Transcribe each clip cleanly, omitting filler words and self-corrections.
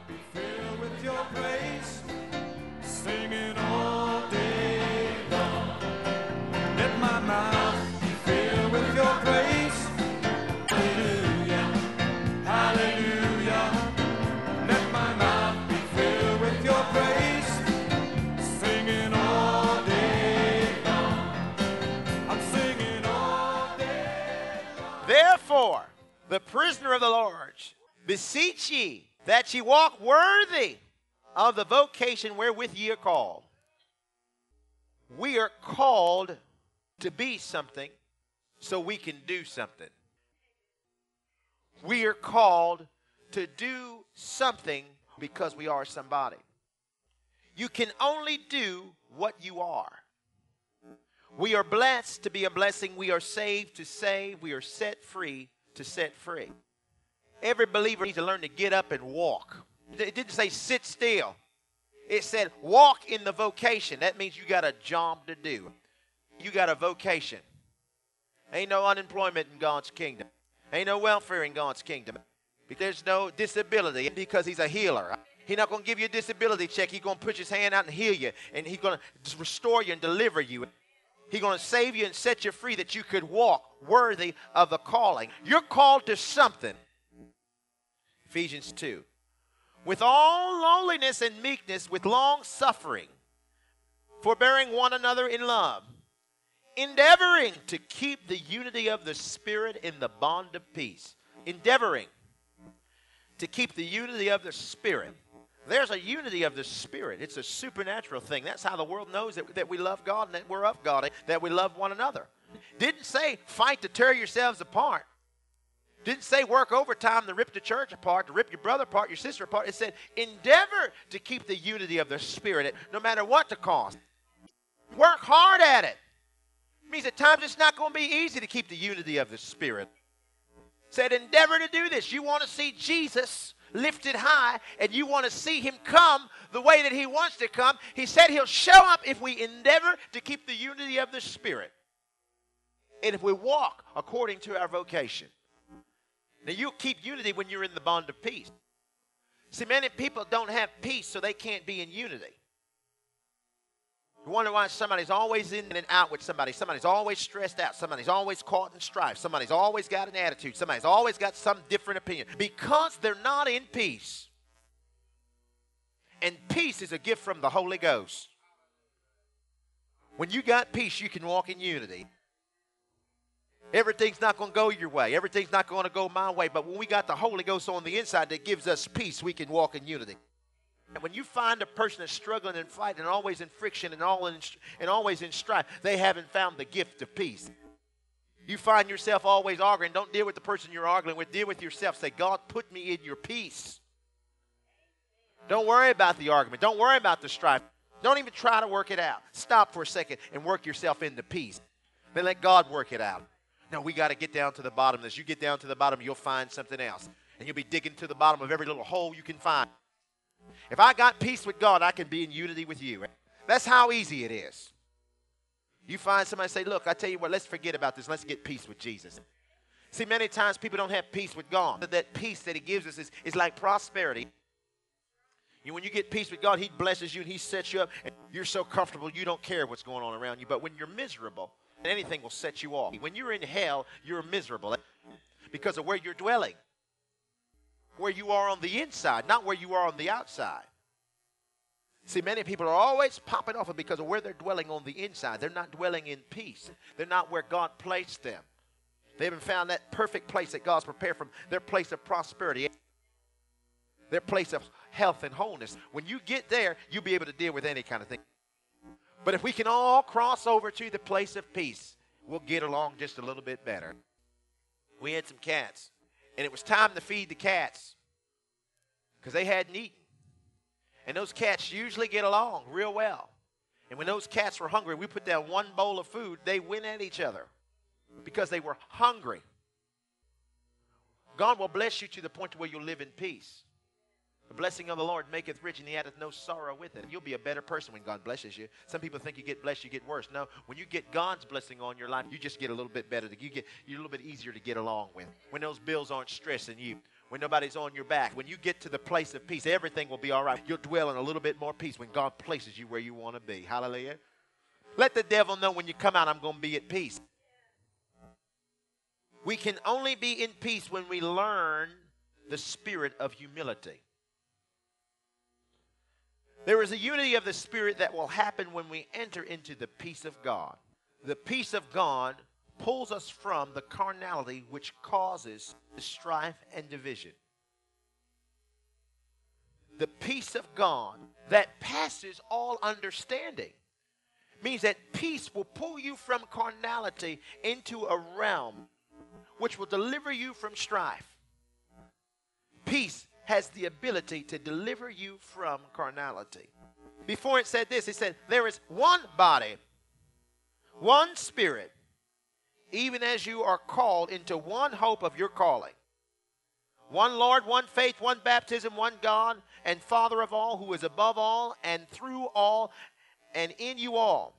Filled with your praise, singing all day long. Let my mouth be filled with your praise. Hallelujah, hallelujah. Let my mouth be filled with your praise, singing all day long. I'm singing all day long. Therefore, the prisoner of the Lord, beseech ye that ye walk worthy of the vocation wherewith ye are called. We are called to be something so we can do something. We are called to do something because we are somebody. You can only do what you are. We are blessed to be a blessing. We are saved to save. We are set free to set free. Every believer needs to learn to get up and walk. It didn't say sit still. It said walk in the vocation. That means you got a job to do. You got a vocation. Ain't no unemployment in God's kingdom. Ain't no welfare in God's kingdom. There's no disability because he's a healer. He's not going to give you a disability check. He's going to put his hand out and heal you. And he's going to restore you and deliver you. He's going to save you and set you free that you could walk worthy of the calling. You're called to something. Ephesians 2. With all lowliness and meekness, with long suffering, forbearing one another in love, endeavoring to keep the unity of the Spirit in the bond of peace. Endeavoring to keep the unity of the Spirit. There's a unity of the Spirit. It's a supernatural thing. That's how the world knows that we love God and that we're of God, that we love one another. Didn't say fight to tear yourselves apart. Didn't say work overtime to rip the church apart, to rip your brother apart, your sister apart. It said endeavor to keep the unity of the Spirit no matter what the cost. Work hard at it. It means at times it's not going to be easy to keep the unity of the Spirit. It said endeavor to do this. You want to see Jesus lifted high and you want to see him come the way that he wants to come. He said he'll show up if we endeavor to keep the unity of the Spirit. And if we walk according to our vocation. Now, you'll keep unity when you're in the bond of peace. See, many people don't have peace, so they can't be in unity. You wonder why somebody's always in and out with somebody. Somebody's always stressed out. Somebody's always caught in strife. Somebody's always got an attitude. Somebody's always got some different opinion. Because they're not in peace. And peace is a gift from the Holy Ghost. When you got peace, you can walk in unity. Everything's not going to go your way. Everything's not going to go my way. But when we got the Holy Ghost on the inside that gives us peace, we can walk in unity. And when you find a person that's struggling and fighting and always in friction and always in strife, they haven't found the gift of peace. You find yourself always arguing. Don't deal with the person you're arguing with. Deal with yourself. Say, God, put me in your peace. Don't worry about the argument. Don't worry about the strife. Don't even try to work it out. Stop for a second and work yourself into peace. Then let God work it out. No, we got to get down to the bottom of this. You get down to the bottom, you'll find something else. And you'll be digging to the bottom of every little hole you can find. If I got peace with God, I can be in unity with you. That's how easy it is. You find somebody say, look, I tell you what, let's forget about this. Let's get peace with Jesus. See, many times people don't have peace with God. That peace that he gives us is like prosperity. When you get peace with God, he blesses you and he sets you up. And you're so comfortable, you don't care what's going on around you. But when you're miserable, anything will set you off. When you're in hell, you're miserable because of where you're dwelling. Where you are on the inside, not where you are on the outside. See, many people are always popping off because of where they're dwelling on the inside. They're not dwelling in peace. They're not where God placed them. They haven't found that perfect place that God's prepared for them, their place of prosperity, their place of health and wholeness. When you get there, you'll be able to deal with any kind of thing. But if we can all cross over to the place of peace, we'll get along just a little bit better. We had some cats, and it was time to feed the cats because they hadn't eaten. And those cats usually get along real well. And when those cats were hungry, we put down one bowl of food, they went at each other because they were hungry. God will bless you to the point to where you'll live in peace. The blessing of the Lord maketh rich, and he addeth no sorrow with it. You'll be a better person when God blesses you. Some people think you get blessed, you get worse. No, when you get God's blessing on your life, you just get a little bit better. You're a little bit easier to get along with. When those bills aren't stressing you. when nobody's on your back. When you get to the place of peace, everything will be all right. You'll dwell in a little bit more peace when God places you where you want to be. Hallelujah. Let the devil know when you come out, I'm going to be at peace. We can only be in peace when we learn the spirit of humility. There is a unity of the spirit that will happen when we enter into the peace of God. The peace of God pulls us from the carnality which causes the strife and division. The peace of God that passes all understanding means that peace will pull you from carnality into a realm which will deliver you from strife. Peace has the ability to deliver you from carnality. Before it said this, it said, there is one body, one spirit, even as you are called into one hope of your calling. One Lord, one faith, one baptism, one God and Father of all, who is above all and through all and in you all.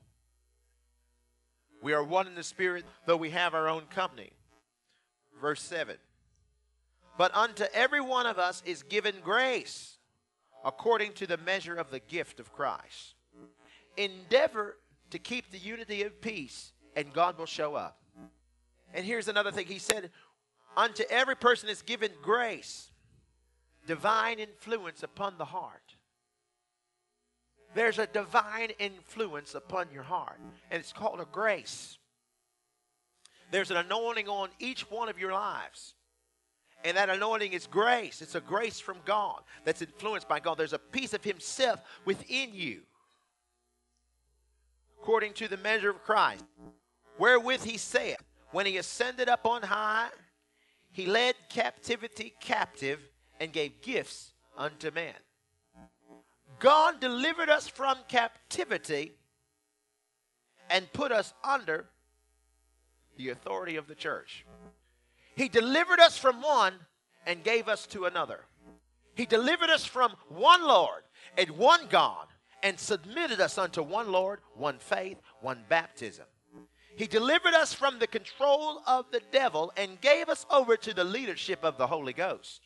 We are one in the Spirit, though we have our own company. Verse 7. But unto every one of us is given grace according to the measure of the gift of Christ. Endeavor to keep the unity of peace, and God will show up. And here's another thing. He said, unto every person is given grace, divine influence upon the heart. There's a divine influence upon your heart, and it's called a grace. There's an anointing on each one of your lives, and that anointing is grace. It's a grace from God that's influenced by God. There's a piece of himself within you, according to the measure of Christ, wherewith he saith, when he ascended up on high, he led captivity captive and gave gifts unto men. God delivered us from captivity and put us under the authority of the church. He delivered us from one and gave us to another. He delivered us from one Lord and one God and submitted us unto one Lord, one faith, one baptism. He delivered us from the control of the devil and gave us over to the leadership of the Holy Ghost.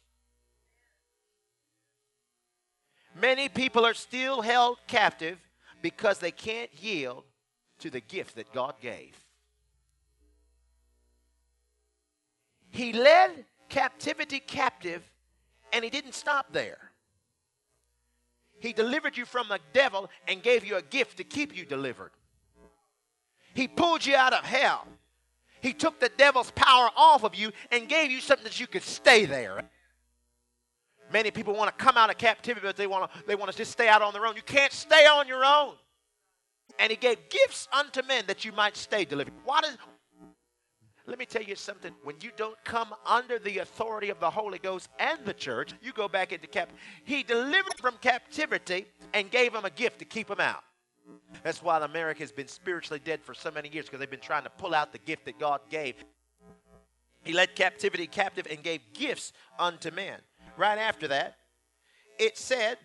Many people are still held captive because they can't yield to the gift that God gave. He led captivity captive, and he didn't stop there. He delivered you from the devil and gave you a gift to keep you delivered. He pulled you out of hell. He took the devil's power off of you and gave you something that you could stay there. Many people want to come out of captivity, but they want to just stay out on their own. You can't stay on your own. And he gave gifts unto men that you might stay delivered. Let me tell you something. When you don't come under the authority of the Holy Ghost and the church, you go back into captivity. He delivered from captivity and gave them a gift to keep them out. That's why America has been spiritually dead for so many years, because they've been trying to pull out the gift that God gave. He led captivity captive and gave gifts unto men. Right after that, it said,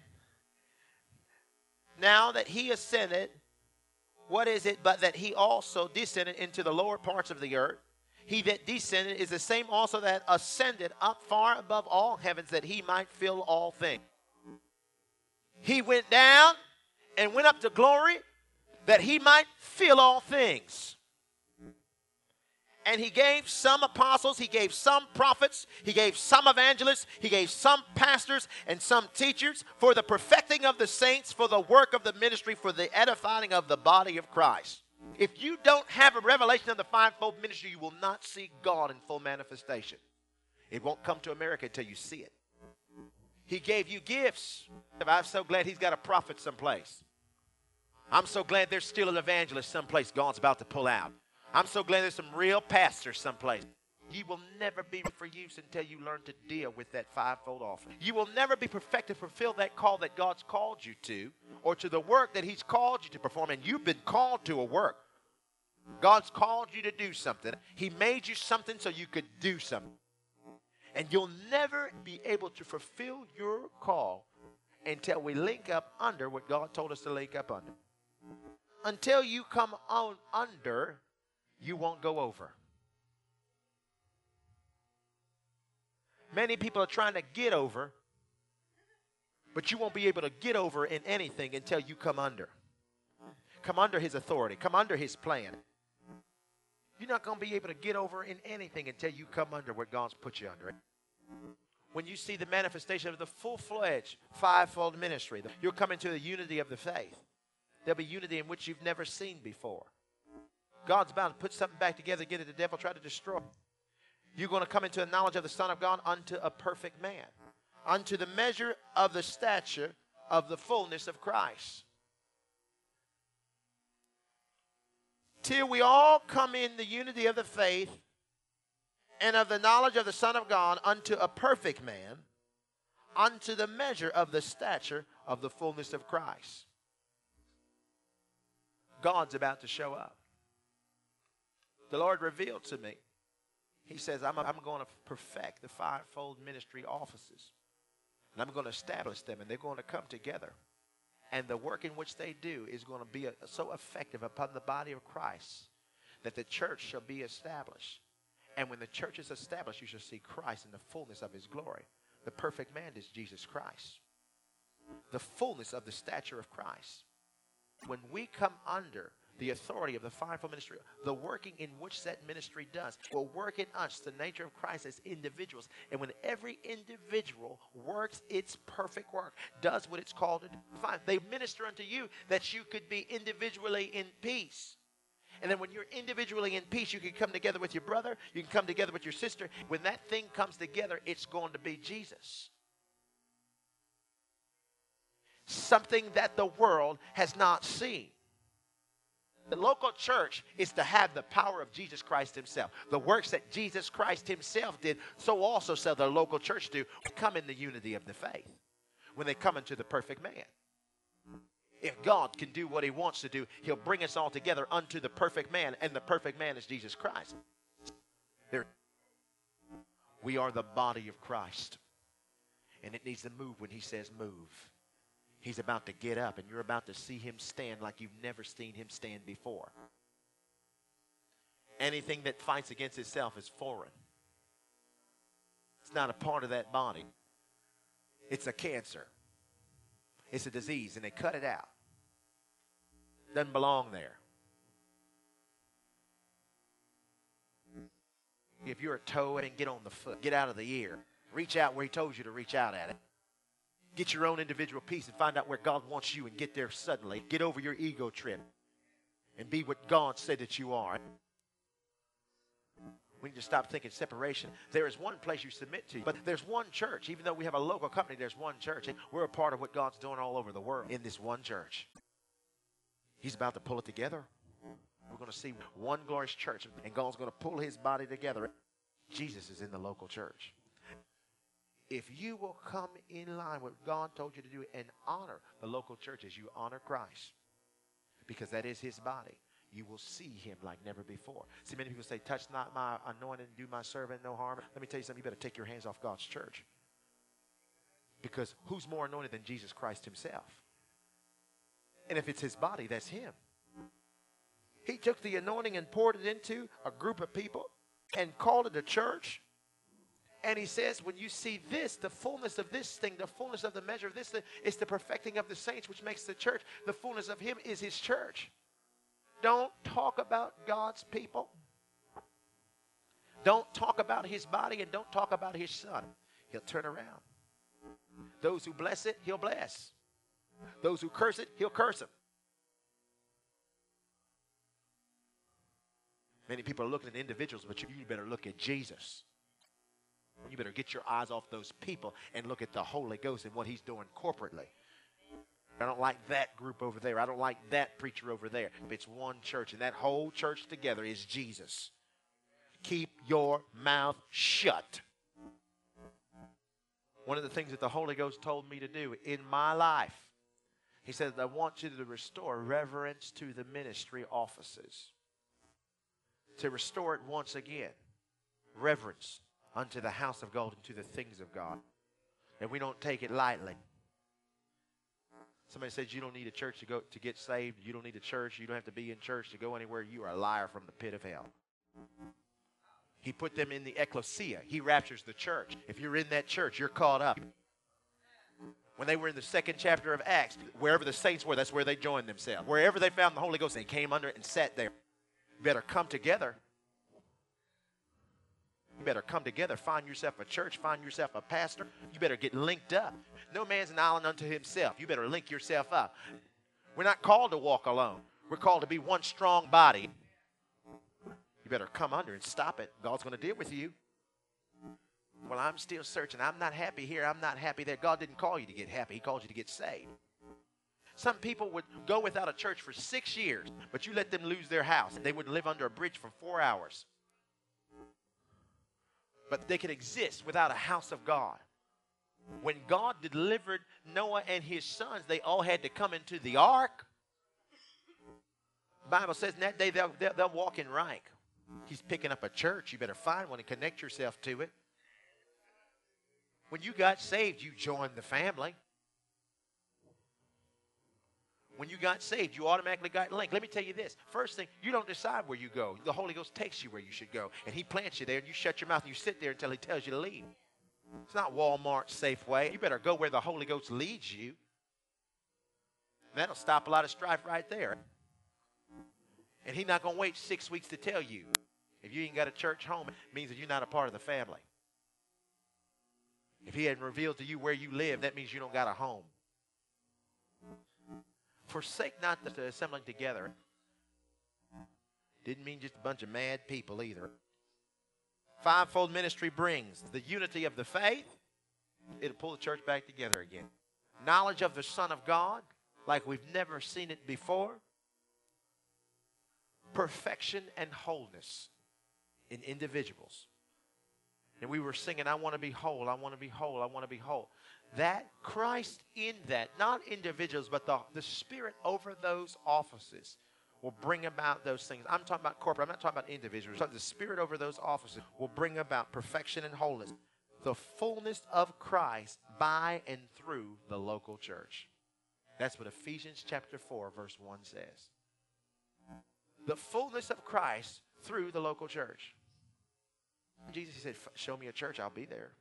now that he ascended, what is it but that he also descended into the lower parts of the earth? He that descended is the same also that ascended up far above all heavens, that he might fill all things. He went down and went up to glory, that he might fill all things. And he gave some apostles, he gave some prophets, he gave some evangelists, he gave some pastors and some teachers for the perfecting of the saints, for the work of the ministry, for the edifying of the body of Christ. If you don't have a revelation of the fivefold ministry, you will not see God in full manifestation. It won't come to America until you see it. He gave you gifts. I'm so glad he's got a prophet someplace. I'm so glad there's still an evangelist someplace God's about to pull out. I'm so glad there's some real pastors someplace. You will never be for use until you learn to deal with that fivefold office. You will never be perfected to fulfill that call that God's called you to, or to the work that he's called you to perform. And you've been called to a work. God's called you to do something. He made you something so you could do something. And you'll never be able to fulfill your call until we link up under what God told us to link up under. Until you come on under, you won't go over. Many people are trying to get over, but you won't be able to get over in anything until you come under. Come under his authority. Come under his plan. You're not going to be able to get over in anything until you come under what God's put you under. When you see the manifestation of the full-fledged fivefold ministry, you'll come into the unity of the faith. There'll be unity in which you've never seen before. God's about to put something back together again that the devil tried to destroy. You're going to come into the knowledge of the Son of God unto a perfect man, unto the measure of the stature of the fullness of Christ. Till we all come in the unity of the faith and of the knowledge of the Son of God unto a perfect man, unto the measure of the stature of the fullness of Christ. God's about to show up. The Lord revealed to me. He says, I'm going to perfect the fivefold ministry offices. And I'm going to establish them, and they're going to come together. And the work in which they do is going to be so effective upon the body of Christ that the church shall be established. And when the church is established, you shall see Christ in the fullness of his glory. The perfect man is Jesus Christ. The fullness of the stature of Christ. When we come under the authority of the fivefold ministry, the working in which that ministry does will work in us the nature of Christ as individuals. And when every individual works its perfect work, does what it's called to do, fine. They minister unto you that you could be individually in peace. And then when you're individually in peace, you can come together with your brother, you can come together with your sister. When that thing comes together, it's going to be Jesus. Something that the world has not seen. The local church is to have the power of Jesus Christ himself. The works that Jesus Christ himself did, so also shall the local church do. Come in the unity of the faith when they come into the perfect man. If God can do what he wants to do, he'll bring us all together unto the perfect man, and the perfect man is Jesus Christ. We are the body of Christ, and it needs to move when he says move. He's about to get up, and you're about to see him stand like you've never seen him stand before. Anything that fights against itself is foreign. It's not a part of that body. It's a cancer. It's a disease, and they cut it out. Doesn't belong there. If you're a toe, and get on the foot. Get out of the ear. Reach out where he told you to reach out at it. Get your own individual peace and find out where God wants you and get there suddenly. Get over your ego trip and be what God said that you are. We need to stop thinking separation. There is one place you submit to, but there's one church. Even though we have a local company, there's one church. And we're a part of what God's doing all over the world in this one church. He's about to pull it together. We're going to see one glorious church, and God's going to pull his body together. Jesus is in the local church. If you will come in line with what God told you to do and honor the local church as you honor Christ, because that is his body, you will see him like never before. See, many people say, touch not my anointing, do my servant no harm. Let me tell you something, you better take your hands off God's church. Because who's more anointed than Jesus Christ himself? And if it's his body, that's him. He took the anointing and poured it into a group of people and called it a church. And he says, when you see this, the fullness of this thing, the fullness of the measure of this thing, is the perfecting of the saints, which makes the church. The fullness of him is his church. Don't talk about God's people. Don't talk about his body, and don't talk about his son. He'll turn around. Those who bless it, he'll bless. Those who curse it, he'll curse them. Many people are looking at individuals, but you better look at Jesus. You better get your eyes off those people and look at the Holy Ghost and what he's doing corporately. I don't like that group over there. I don't like that preacher over there. It's one church, and that whole church together is Jesus. Keep your mouth shut. One of the things that the Holy Ghost told me to do in my life, he said, I want you to restore reverence to the ministry offices. To restore it once again. Reverence unto the house of God and to the things of God. And we don't take it lightly. Somebody says you don't need a church to get saved. You don't need a church. You don't have to be in church to go anywhere. You are a liar from the pit of hell. He put them in the ecclesia. He raptures the church. If you're in that church, you're caught up. When they were in the second chapter of Acts, wherever the saints were, that's where they joined themselves. Wherever they found the Holy Ghost, they came under it and sat there. You better come together. You better come together. Find yourself a church. Find yourself a pastor. You better get linked up. No man's an island unto himself. You better link yourself up. We're not called to walk alone. We're called to be one strong body. You better come under and stop it. God's going to deal with you. Well, I'm still searching. I'm not happy here. I'm not happy there. God didn't call you to get happy. He called you to get saved. Some people would go without a church for 6 years, but you let them lose their house. They would live under a bridge for 4 hours. But they could exist without a house of God. When God delivered Noah and his sons, they all had to come into the ark. The Bible says in that day they'll walk in rank. He's picking up a church. You better find one and connect yourself to it. When you got saved, you joined the family. When you got saved, you automatically got linked. Let me tell you this. First thing, you don't decide where you go. The Holy Ghost takes you where you should go. And he plants you there, and you shut your mouth, and you sit there until he tells you to leave. It's not Walmart, Safeway. You better go where the Holy Ghost leads you. That'll stop a lot of strife right there. And he's not going to wait 6 weeks to tell you. If you ain't got a church home, it means that you're not a part of the family. If he hadn't revealed to you where you live, that means you don't got a home. Forsake not the assembling together. Didn't mean just a bunch of mad people either. Fivefold ministry brings the unity of the faith. It'll pull the church back together again. Knowledge of the Son of God, like we've never seen it before. Perfection and wholeness in individuals. And we were singing, I want to be whole, I want to be whole, I want to be whole. That Christ in that, not individuals, but the Spirit over those offices will bring about those things. I'm talking about corporate. I'm not talking about individuals. The Spirit over those offices will bring about perfection and wholeness. The fullness of Christ by and through the local church. That's what Ephesians chapter 4, verse 1 says. The fullness of Christ through the local church. Jesus, he said, show me a church, I'll be there.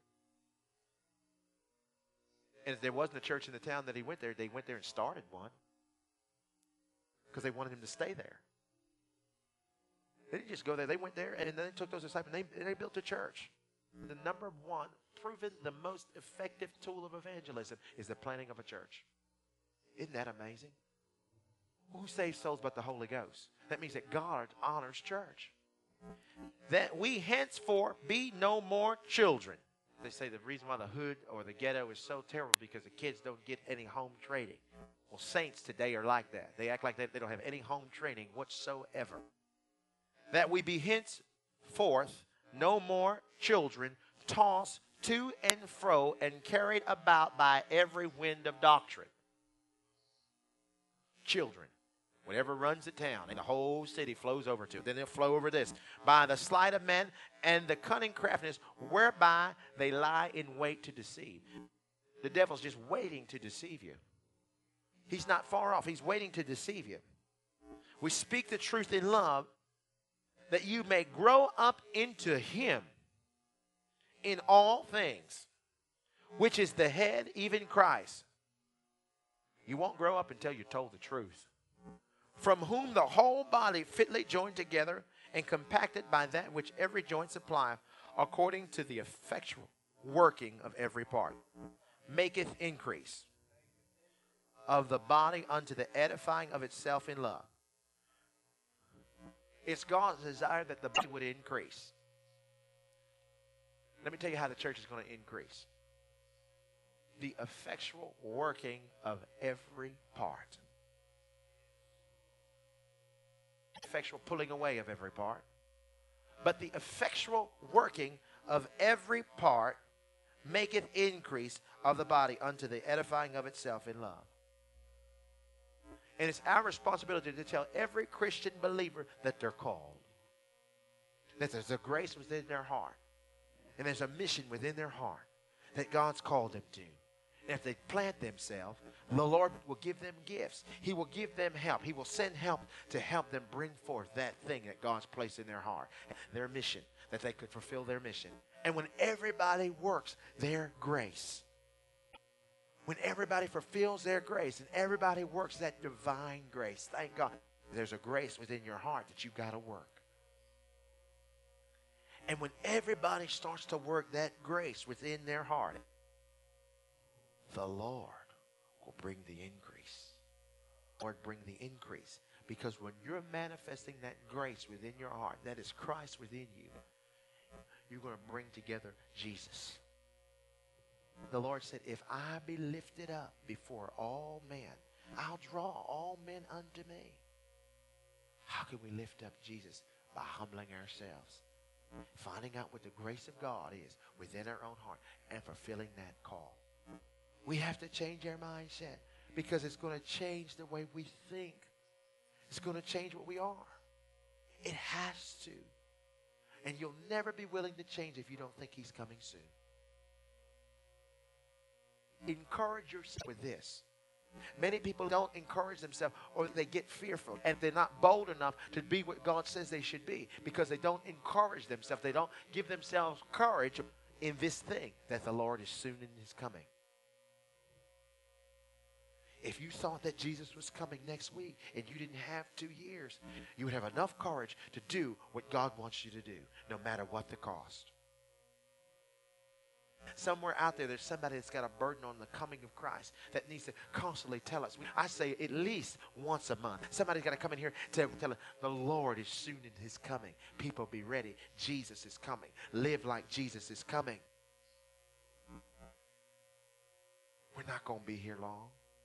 And if there wasn't a church in the town that he went there, they went there and started one. Because they wanted him to stay there. They didn't just go there. They went there and then they took those disciples and they built a church. The number one, proven the most effective tool of evangelism is the planting of a church. Isn't that amazing? Who saves souls but the Holy Ghost? That means that God honors church. That we henceforth be no more children. They say the reason why the hood or the ghetto is so terrible because the kids don't get any home training. Well, saints today are like that. They act like they don't have any home training whatsoever. That we be henceforth no more children, tossed to and fro and carried about by every wind of doctrine. Children. Whatever runs the town, and the whole city flows over to. Then they'll flow over this. By the sleight of men and the cunning craftiness whereby they lie in wait to deceive. The devil's just waiting to deceive you. He's not far off. He's waiting to deceive you. We speak the truth in love that you may grow up into him in all things, which is the head, even Christ. You won't grow up until you're told the truth. From whom the whole body fitly joined together and compacted by that which every joint supplieth, according to the effectual working of every part, maketh increase of the body unto the edifying of itself in love. It's God's desire that the body would increase. Let me tell you how the church is going to increase. The effectual working of every part. Effectual pulling away of every part, but the effectual working of every part maketh increase of the body unto the edifying of itself in love. And it's our responsibility to tell every Christian believer that they're called, that there's a grace within their heart, and there's a mission within their heart that God's called them to. And if they plant themselves, the Lord will give them gifts. He will give them help. He will send help to help them bring forth that thing that God's placed in their heart, their mission, that they could fulfill their mission. And when everybody works their grace, when everybody fulfills their grace and everybody works that divine grace, thank God, there's a grace within your heart that you've got to work. And when everybody starts to work that grace within their heart, the Lord will bring the increase. Lord, bring the increase. Because when you're manifesting that grace within your heart, that is Christ within you, you're going to bring together Jesus. The Lord said, if I be lifted up before all men, I'll draw all men unto me. How can we lift up Jesus? By humbling ourselves. Finding out what the grace of God is within our own heart and fulfilling that call. We have to change our mindset because it's going to change the way we think. It's going to change what we are. It has to. And you'll never be willing to change if you don't think he's coming soon. Encourage yourself with this. Many people don't encourage themselves, or they get fearful and they're not bold enough to be what God says they should be because they don't encourage themselves. They don't give themselves courage in this thing that the Lord is soon in his coming. If you thought that Jesus was coming next week and you didn't have 2 years, you would have enough courage to do what God wants you to do, no matter what the cost. Somewhere out there, there's somebody that's got a burden on the coming of Christ that needs to constantly tell us. I say at least once a month. Somebody's got to come in here to tell us the Lord is soon in his coming. People be ready. Jesus is coming. Live like Jesus is coming. We're not going to be here long.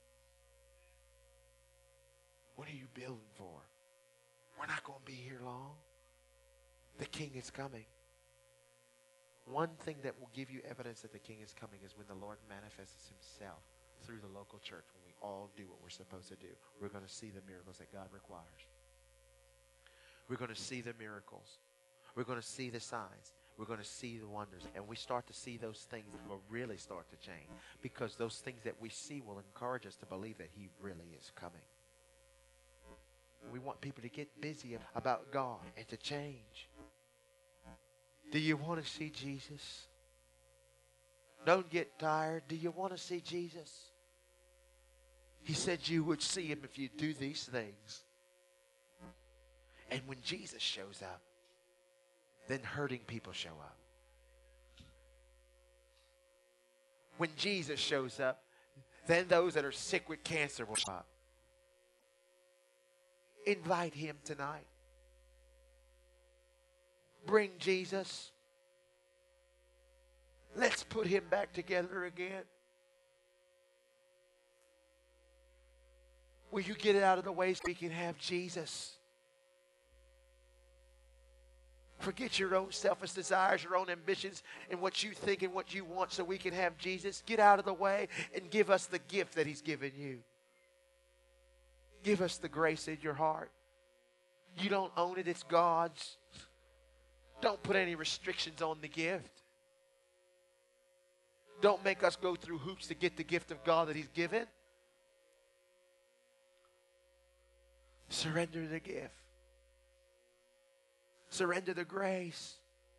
What are you building for? We're not going to be here long. The King is coming. One thing that will give you evidence that the King is coming is when the Lord manifests himself through the local church, when we all do what we're supposed to do. We're going to see the miracles that God requires. We're going to see the miracles. We're going to see the signs. We're going to see the wonders. And we start to see those things that will really start to change, because those things that we see will encourage us to believe that he really is coming. We want people to get busy about God and to change. Do you want to see Jesus? Don't get tired. Do you want to see Jesus? He said you would see him if you do these things. And when Jesus shows up, then hurting people show up. When Jesus shows up, then those that are sick with cancer will show up. Invite him tonight. Bring Jesus. Let's put him back together again. Will you get it out of the way so we can have Jesus? Forget your own selfish desires, your own ambitions, and what you think and what you want so we can have Jesus. Get out of the way and give us the gift that he's given you. Give us the grace in your heart. You don't own it, it's God's. Don't put any restrictions on the gift. Don't make us go through hoops to get the gift of God that he's given. Surrender the gift. Surrender the grace.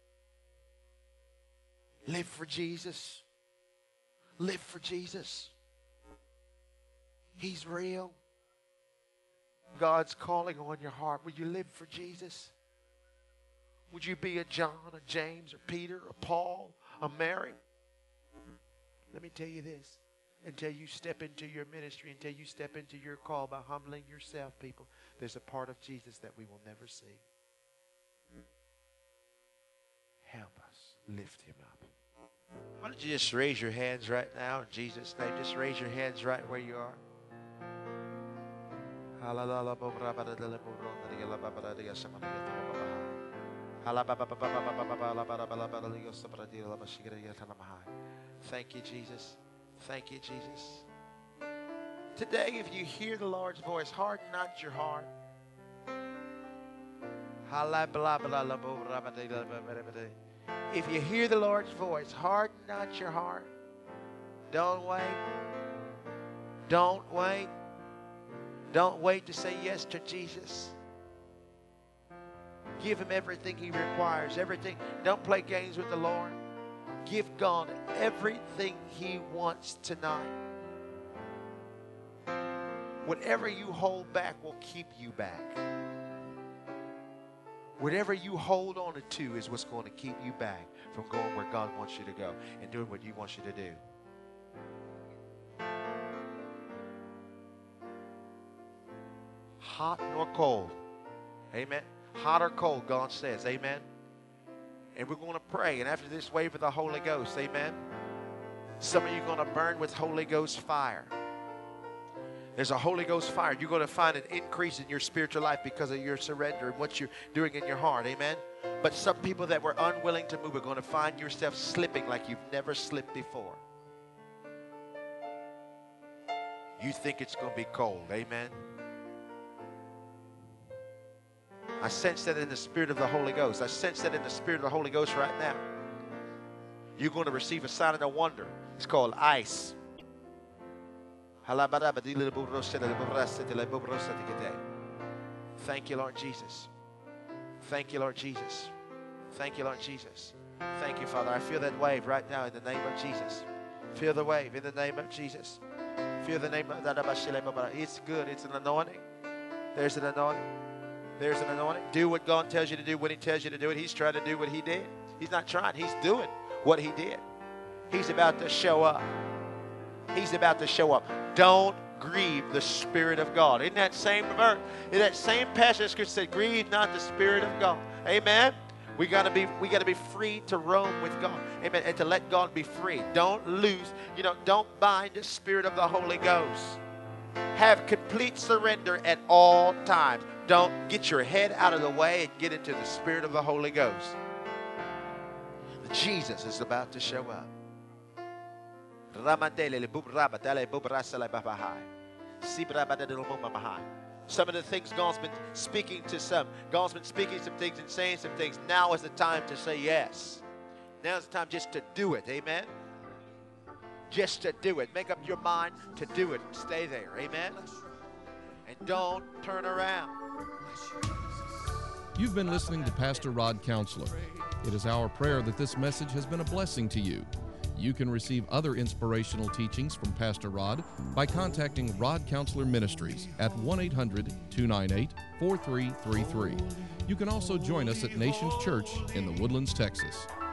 Live for Jesus. Live for Jesus. He's real. God's calling on your heart. Will you live for Jesus? Would you be a John, a James, or Peter, or Paul, a Mary? Let me tell you this. Until you step into your ministry, until you step into your call by humbling yourself, people, there's a part of Jesus that we will never see. Help us lift him up. Why don't you just raise your hands right now in Jesus' name? Just raise your hands right where you are. Thank you, Jesus. Thank you, Jesus. Today, if you hear the Lord's voice, harden not your heart. If you hear the Lord's voice, harden not your heart. Don't wait. Don't wait. Don't wait to say yes to Jesus. Give him everything he requires. Everything. Don't play games with the Lord. Give God everything he wants tonight. Whatever you hold back will keep you back. Whatever you hold on to is what's going to keep you back from going where God wants you to go and doing what he wants you to do. Hot nor cold. Amen. Hot or cold, God says. Amen. And we're going to pray. And after this wave of the Holy Ghost, amen, some of you are going to burn with Holy Ghost fire. There's a Holy Ghost fire. You're going to find an increase in your spiritual life because of your surrender and what you're doing in your heart. Amen. But some people that were unwilling to move are going to find yourself slipping like you've never slipped before. You think it's going to be cold. Amen. I sense that in the Spirit of the Holy Ghost. I sense that in the Spirit of the Holy Ghost right now. You're going to receive a sign and a wonder. It's called ice. Thank you, Lord Jesus. Thank you, Lord Jesus. Thank you, Lord Jesus. Thank you, Father. I feel that wave right now in the name of Jesus. Feel the wave in the name of Jesus. Feel the name of that. It's good. It's an anointing. There's an anointing. There's an anointing. Do what God tells you to do when he tells you to do it. He's trying to do what he did. He's not trying. He's doing what he did. He's about to show up. He's about to show up. Don't grieve the Spirit of God. In that same verse, in that same passage, Scripture said, grieve not the Spirit of God. Amen. We gotta be free to roam with God. Amen. And to let God be free. Don't lose, don't bind the Spirit of the Holy Ghost. Have complete surrender at all times. Don't get your head out of the way and get into the Spirit of the Holy Ghost. Jesus is about to show up. Some of the things God's been speaking to some. God's been speaking some things and saying some things. Now is the time to say yes. Now is the time just to do it. Amen. Just to do it. Make up your mind to do it and stay there. Amen. And don't turn around. You've been listening to Pastor Rod Counselor. It is our prayer that this message has been a blessing to you. You can receive other inspirational teachings from Pastor Rod by contacting Rod Counselor Ministries at 1-800-298-4333. You can also join us at Nations Church in the Woodlands, Texas.